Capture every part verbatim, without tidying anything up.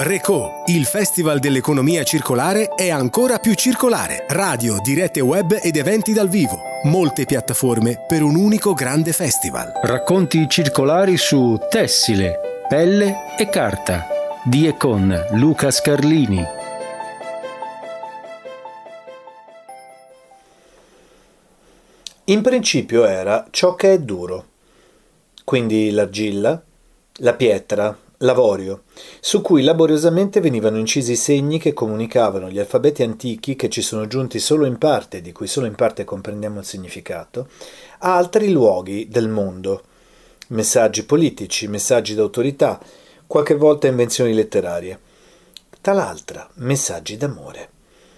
Recò, il Festival dell'Economia Circolare è ancora più circolare. Radio, dirette web ed eventi dal vivo. Molte piattaforme per un unico grande festival. Racconti circolari su tessile, pelle e carta. Di e con Luca Scarlini. In principio era ciò che è duro, quindi l'argilla, la pietra, l'avorio, su cui laboriosamente venivano incisi i segni che comunicavano gli alfabeti antichi che ci sono giunti solo in parte, di cui solo in parte comprendiamo il significato, a altri luoghi del mondo, messaggi politici, messaggi d'autorità, qualche volta invenzioni letterarie, tal'altra messaggi d'amore.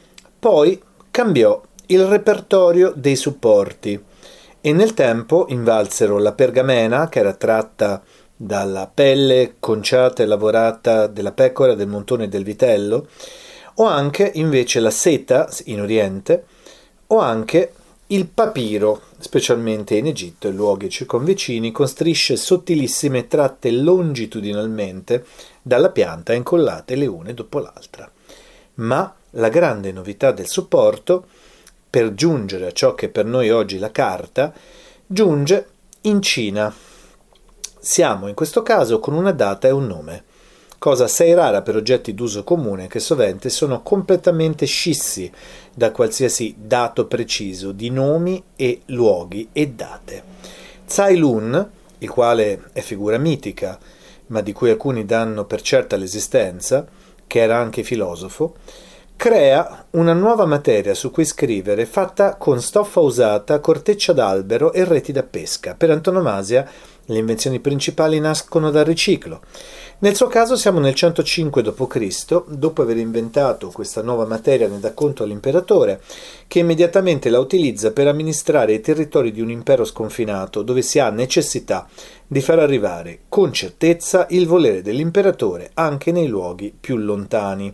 Poi cambiò il repertorio dei supporti e nel tempo invalsero la pergamena, che era tratta dalla pelle conciata e lavorata della pecora, del montone e del vitello, o anche invece la seta in Oriente, o anche il papiro, specialmente in Egitto e luoghi circonvicini, con strisce sottilissime tratte longitudinalmente dalla pianta, incollate le une dopo l'altra. Ma la grande novità del supporto, per giungere a ciò che per noi oggi è la carta, giunge in Cina. Siamo in questo caso con una data e un nome, cosa assai rara per oggetti d'uso comune che sovente sono completamente scissi da qualsiasi dato preciso di nomi e luoghi e date. Cai Lun, il quale è figura mitica, ma di cui alcuni danno per certa l'esistenza, che era anche filosofo, crea una nuova materia su cui scrivere fatta con stoffa usata, corteccia d'albero e reti da pesca. Per antonomasia le invenzioni principali nascono dal riciclo. Nel suo caso siamo nel centocinque dopo Cristo, dopo aver inventato questa nuova materia ne dà conto all'imperatore, che immediatamente la utilizza per amministrare i territori di un impero sconfinato, dove si ha necessità di far arrivare con certezza il volere dell'imperatore anche nei luoghi più lontani.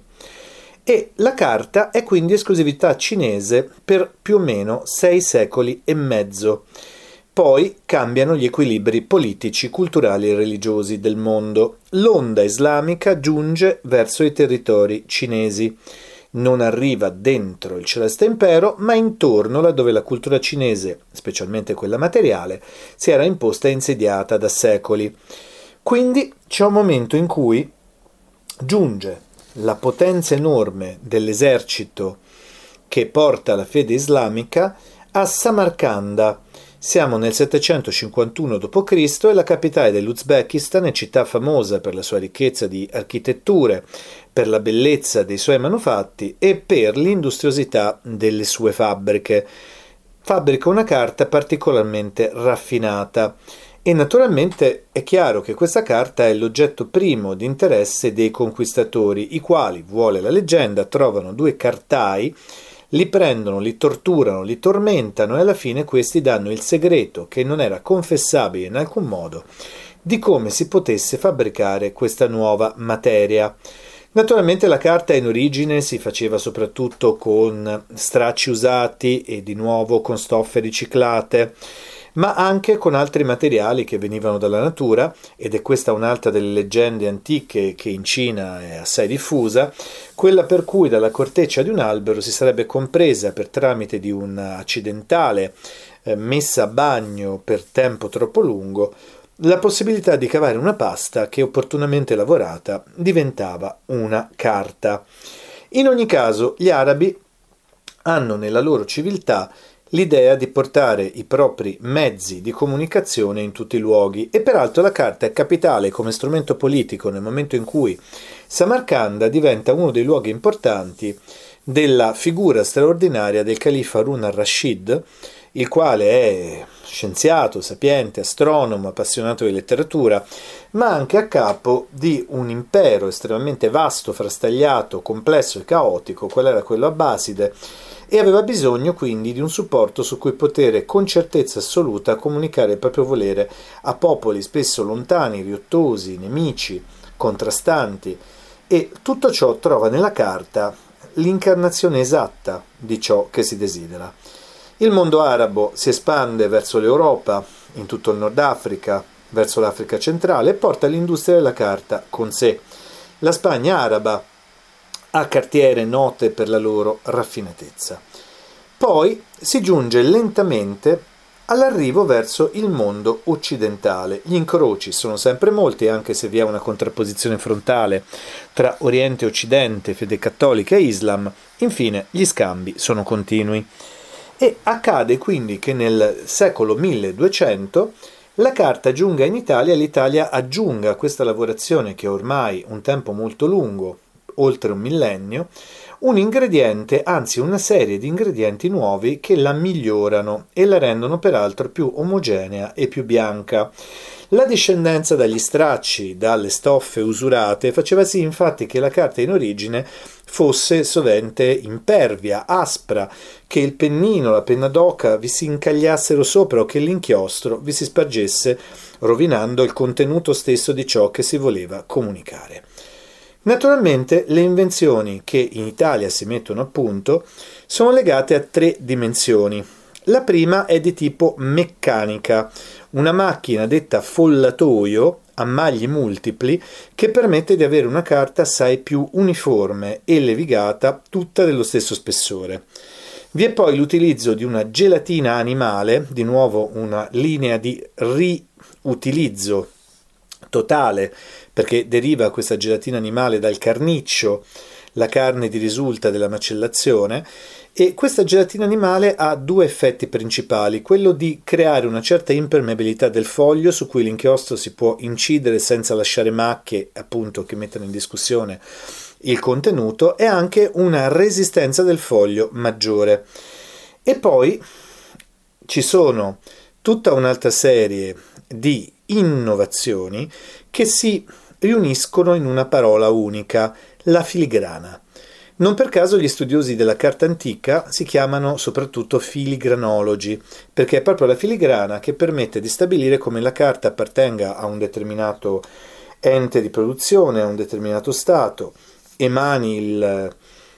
E la carta è quindi esclusività cinese per più o meno sei secoli e mezzo. Poi cambiano gli equilibri politici, culturali e religiosi del mondo. L'onda islamica giunge verso i territori cinesi. Non arriva dentro il celeste impero, ma intorno, laddove la cultura cinese, specialmente quella materiale, si era imposta e insediata da secoli. Quindi c'è un momento in cui giunge la potenza enorme dell'esercito che porta la fede islamica a Samarcanda. Siamo nel settecentocinquantuno dopo Cristo e la capitale dell'Uzbekistan è città famosa per la sua ricchezza di architetture, per la bellezza dei suoi manufatti e per l'industriosità delle sue fabbriche. Fabbrica una carta particolarmente raffinata. E naturalmente è chiaro che questa carta è l'oggetto primo di interesse dei conquistatori, i quali, vuole la leggenda, trovano due cartai, li prendono, li torturano, li tormentano e alla fine questi danno il segreto, che non era confessabile in alcun modo, di come si potesse fabbricare questa nuova materia. Naturalmente la carta in origine si faceva soprattutto con stracci usati e di nuovo con stoffe riciclate, ma anche con altri materiali che venivano dalla natura, ed è questa un'altra delle leggende antiche che in Cina è assai diffusa, quella per cui dalla corteccia di un albero si sarebbe compresa per tramite di un'accidentale eh, messa a bagno per tempo troppo lungo la possibilità di cavare una pasta che opportunamente lavorata diventava una carta. In ogni caso gli arabi hanno nella loro civiltà l'idea di portare i propri mezzi di comunicazione in tutti i luoghi e peraltro la carta è capitale come strumento politico nel momento in cui Samarcanda diventa uno dei luoghi importanti della figura straordinaria del califa Harun al-Rashid, il quale è scienziato, sapiente, astronomo, appassionato di letteratura, ma anche a capo di un impero estremamente vasto, frastagliato, complesso e caotico, qual era quello abbaside, e aveva bisogno quindi di un supporto su cui poter con certezza assoluta comunicare il proprio volere a popoli spesso lontani, riottosi, nemici, contrastanti, e tutto ciò trova nella carta l'incarnazione esatta di ciò che si desidera. Il mondo arabo si espande verso l'Europa, in tutto il Nord Africa, verso l'Africa centrale e porta l'industria della carta con sé. la Spagna araba ha cartiere note per la loro raffinatezza. Poi si giunge lentamente all'arrivo verso il mondo occidentale. Gli incroci sono sempre molti, anche se vi è una contrapposizione frontale tra Oriente e Occidente, fede cattolica e Islam. Infine, gli scambi sono continui. E accade quindi che nel secolo milleduecento la carta giunga in Italia e l'Italia aggiunga a questa lavorazione, che è ormai un tempo molto lungo, oltre un millennio, un ingrediente, anzi una serie di ingredienti nuovi che la migliorano e la rendono peraltro più omogenea e più bianca. La discendenza dagli stracci, dalle stoffe usurate, faceva sì infatti che la carta in origine fosse sovente impervia, aspra, che il pennino, la penna d'oca vi si incagliassero sopra o che l'inchiostro vi si spargesse, rovinando il contenuto stesso di ciò che si voleva comunicare. Naturalmente le invenzioni che in Italia si mettono a punto sono legate a tre dimensioni. La prima è di tipo meccanica, una macchina detta follatoio a magli multipli che permette di avere una carta assai più uniforme e levigata, tutta dello stesso spessore. Vi è poi l'utilizzo di una gelatina animale, di nuovo una linea di riutilizzo totale, perché deriva questa gelatina animale dal carniccio, la carne di risulta della macellazione, e questa gelatina animale ha due effetti principali: quello di creare una certa impermeabilità del foglio su cui l'inchiostro si può incidere senza lasciare macchie, appunto, che mettano in discussione il contenuto, e anche una resistenza del foglio maggiore. E poi ci sono tutta un'altra serie di innovazioni che si riuniscono in una parola unica: la filigrana. Non per caso gli studiosi della carta antica si chiamano soprattutto filigranologi, perché è proprio la filigrana che permette di stabilire come la carta appartenga a un determinato ente di produzione, a un determinato stato, emani il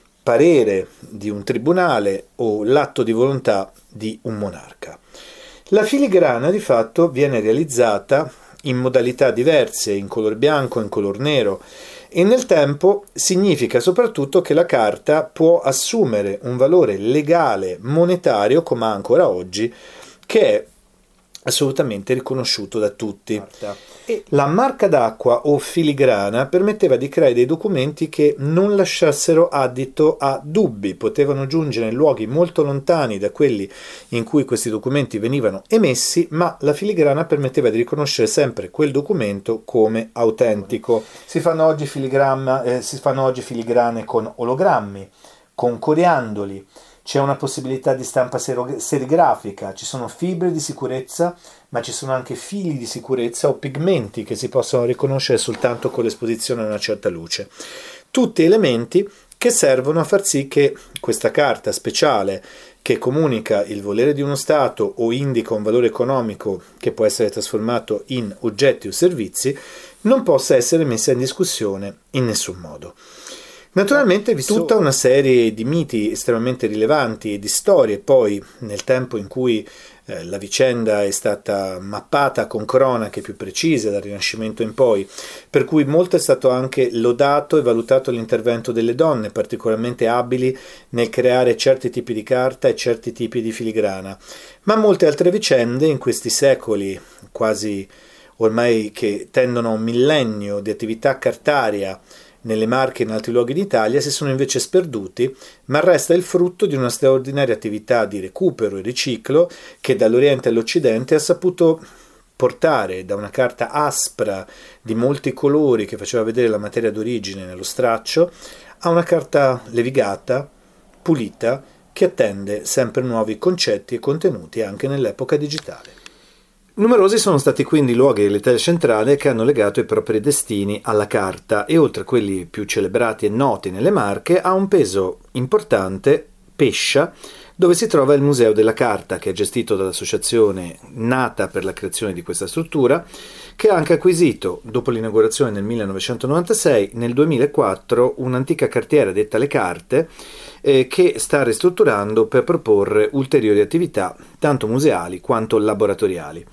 parere di un tribunale o l'atto di volontà di un monarca. La filigrana di fatto viene realizzata in modalità diverse, in color bianco, in color nero, e nel tempo significa soprattutto che la carta può assumere un valore legale, monetario, come ancora oggi, che è assolutamente riconosciuto da tutti. E la marca d'acqua o filigrana permetteva di creare dei documenti che non lasciassero adito a dubbi, potevano giungere in luoghi molto lontani da quelli in cui questi documenti venivano emessi, ma la filigrana permetteva di riconoscere sempre quel documento come autentico. Si fanno oggi filigramma, eh, si fanno oggi filigrane con ologrammi, con coriandoli. C'è una possibilità di stampa serigrafica, ci sono fibre di sicurezza, ma ci sono anche fili di sicurezza o pigmenti che si possono riconoscere soltanto con l'esposizione a una certa luce. Tutti elementi che servono a far sì che questa carta speciale, che comunica il volere di uno Stato o indica un valore economico che può essere trasformato in oggetti o servizi, non possa essere messa in discussione in nessun modo. Naturalmente vi è tutta una serie di miti estremamente rilevanti e di storie, poi nel tempo in cui eh, la vicenda è stata mappata con cronache più precise dal Rinascimento in poi, per cui molto è stato anche lodato e valutato l'intervento delle donne, particolarmente abili nel creare certi tipi di carta e certi tipi di filigrana, ma molte altre vicende in questi secoli, quasi ormai che tendono a un millennio di attività cartaria, nelle Marche e in altri luoghi d'Italia, si sono invece sperduti, ma resta il frutto di una straordinaria attività di recupero e riciclo che dall'Oriente all'Occidente ha saputo portare da una carta aspra di molti colori che faceva vedere la materia d'origine nello straccio a una carta levigata, pulita, che attende sempre nuovi concetti e contenuti anche nell'epoca digitale. Numerosi sono stati quindi i luoghi dell'Italia centrale che hanno legato i propri destini alla carta e, oltre a quelli più celebrati e noti nelle Marche, ha un peso importante Pescia, dove si trova il Museo della Carta, che è gestito dall'associazione nata per la creazione di questa struttura, che ha anche acquisito, dopo l'inaugurazione nel millenovecentonovantasei, nel duemilaquattro un'antica cartiera detta Le Carte, eh, che sta ristrutturando per proporre ulteriori attività, tanto museali quanto laboratoriali.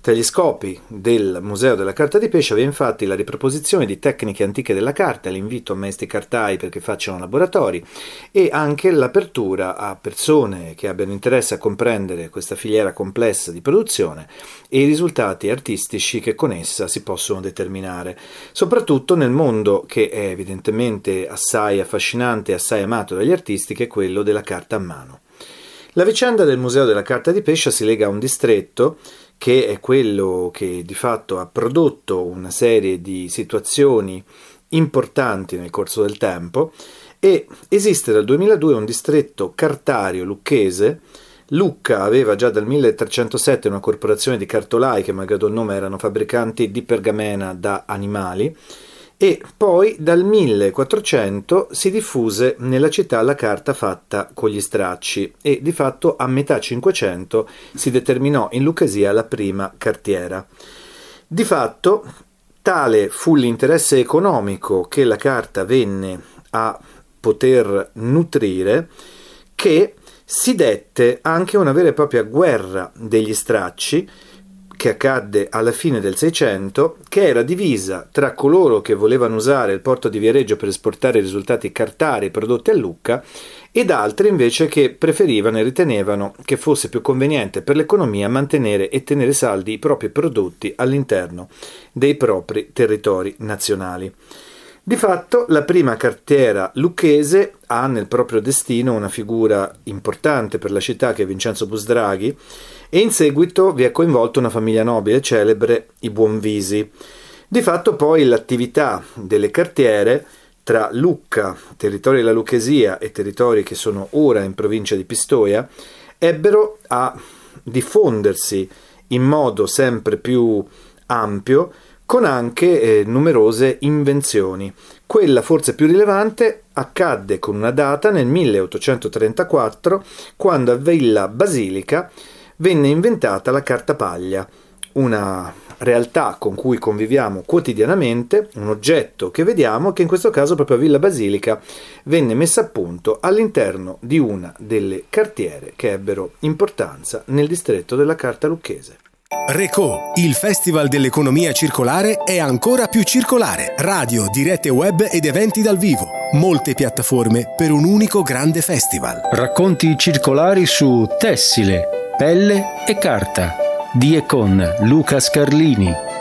Tra gli scopi del Museo della Carta di Pescia vi è infatti la riproposizione di tecniche antiche della carta, l'invito a maestri cartai perché facciano laboratori e anche l'apertura a persone che abbiano interesse a comprendere questa filiera complessa di produzione e i risultati artistici che con essa si possono determinare, soprattutto nel mondo che è evidentemente assai affascinante e assai amato dagli artisti, che è quello della carta a mano. La vicenda del Museo della Carta di Pescia si lega a un distretto che è quello che di fatto ha prodotto una serie di situazioni importanti nel corso del tempo, e esiste dal duemiladue un distretto cartario lucchese. Lucca aveva già dal milletrecentosette una corporazione di cartolai che, malgrado il nome, erano fabbricanti di pergamena da animali, e poi dal millequattrocento si diffuse nella città la carta fatta con gli stracci e di fatto a metà Cinquecento si determinò in Lucchesia la prima cartiera. Di fatto tale fu l'interesse economico che la carta venne a poter nutrire che si dette anche una vera e propria guerra degli stracci che accadde alla fine del Seicento, che era divisa tra coloro che volevano usare il porto di Viareggio per esportare i risultati cartari prodotti a Lucca ed altri invece che preferivano e ritenevano che fosse più conveniente per l'economia mantenere e tenere saldi i propri prodotti all'interno dei propri territori nazionali. Di fatto la prima cartiera lucchese ha nel proprio destino una figura importante per la città che è Vincenzo Busdraghi, e in seguito vi è coinvolta una famiglia nobile celebre, i Buonvisi. Di fatto poi l'attività delle cartiere tra Lucca, territori della Lucchesia, e territori che sono ora in provincia di Pistoia ebbero a diffondersi in modo sempre più ampio, con anche eh, numerose invenzioni. Quella forse più rilevante accadde con una data nel milleottocentotrentaquattro, quando a Villa Basilica venne inventata la cartapaglia, una realtà con cui conviviamo quotidianamente, un oggetto che vediamo, che in questo caso proprio a Villa Basilica venne messa a punto all'interno di una delle cartiere che ebbero importanza nel distretto della carta lucchese. Recò, il Festival dell'Economia Circolare è ancora più circolare. Radio, dirette web ed eventi dal vivo. Molte piattaforme per un unico grande festival. Racconti circolari su tessile, pelle e carta. Di e con Luca Scarlini.